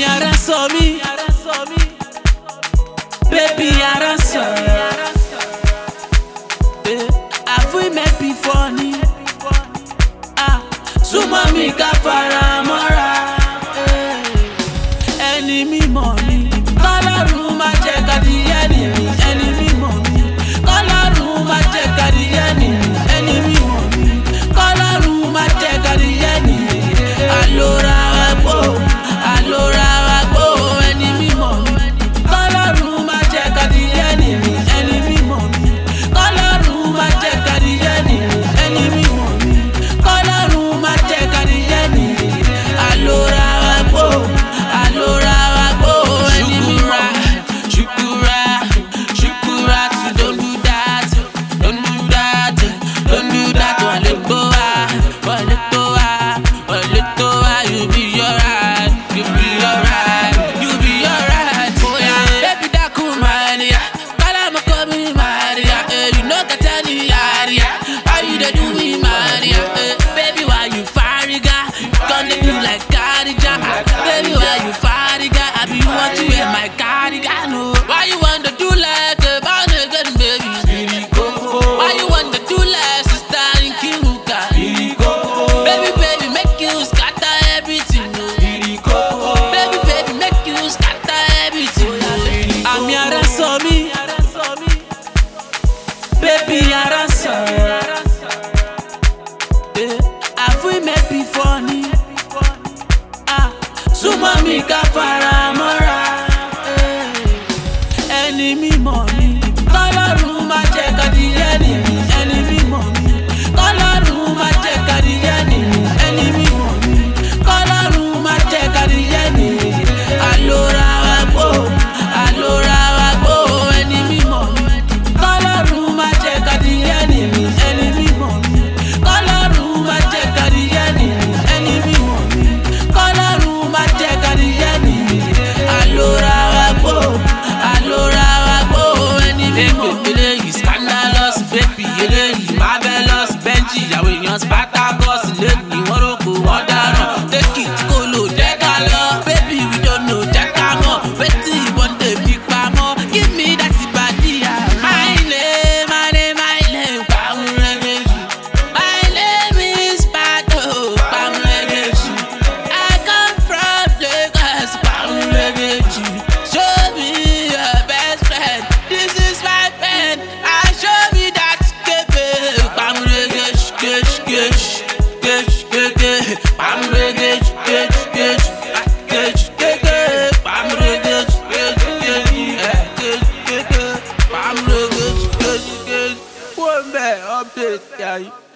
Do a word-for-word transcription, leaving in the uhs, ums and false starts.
Àmì ara sọ mí, baby ara sọ. Have we met before ni? Ah, súnmọ́ mi ká fara mọ́ra. Ẹni mímọ́ mi, kọ́lọ́run má jẹ́ kádìyẹ ni mi. Ẹni mímọ́ mi, kọ́lọ́run má jẹ́ kádìyẹ ni mi. Ẹni mímọ́ mi, kọ́lọ́run má jẹ́ kádìyẹ ni mi. Àlòrà wa gbó, àlòrà wa gbó. Ẹni mímọ́ mi, kọ́lọ́run má jẹ́ kádìyẹ ni mi. Ẹni mímọ́ mi, kọ́lọ́run má jẹ́ kádìyẹ ni mi. Ẹni mímọ́ mi, kọ́lọ́run má jẹ́ kádìyẹ ni mi. Àlòrà wa gbó, àlòrà wa gbó. Ẹni mímọ́ mi. Shukura, shukura, don't do that, don't do that, don't do that. Waletoa, waletoa, waletoa. You be alright, you be alright, you be alright. Oh yeah, baby daku Maria, kala mo komi Maria. Eh, you know katani Maria, how you dey do me Maria? Eh, baby why you fariga? Gonna do like Cardigan. Baby why you fariga? I be you want to wear my cardigan. Oh, why you want to do like a born again baby? Why you want to do like sister in Kiruka? Baby, baby, make you scatter everything. Oh. Baby, baby, make you scatter everything. Oh. Àmì ara sọ mí, baby ara sọ. Eh, have we met before ni? Ah, súnmọ́ mi ká fara mọ́ra. Ẹni mímọ́ mi, kọ́lọ́run má jẹ́ kádìyẹ ni mi. Ẹni mímọ́ mi, kọ́lọ́run má jẹ́ kádìyẹ ni mi. Ẹni mímọ́ mi, kọ́lọ́run má jẹ́ kádìyẹ ni mi. Àlòrà wa gbó, àlòrà wa gbó. Ẹni mímọ́ mi, kọ́lọ́run má jẹ́ kádìyẹ ni mi. Ẹni mímọ́ mi, kọ́lọ́run má jẹ́ kádìyẹ ni mi. Ẹni mímọ́ mi, kọ́lọ́run má jẹ́ kádìyẹ ni mi. Àlòrà wa gbó, àlòrà wa gbó. Ẹni mímọ́ mi. Eléyìí scandalous, baby eléyìí marvelous. Benji ìyàwó èèyàn Spartacus lẹ́nu wọ́n rògbò wọ́n dáràn. Take it kó lò jẹ́ ká lọ, baby we don't know jẹ́ ká mọ̀. Wetin ìbọn dè fi pamọ́, give me that body. My name, my name, my name, Pamregeji. My name is Pato, Pamregeji. I come from Lagos, Pamregeji. Show me your best friend, this is my friend. I show me that kebe, Pamregeji, gesh, gesh, gesh, gege. Pamregeji, gesh, gesh, gesh, gege. Pamregeji, gesh, gesh, eh, gesh, gege. Pamregeji, gesh, gesh. One man update, yeah.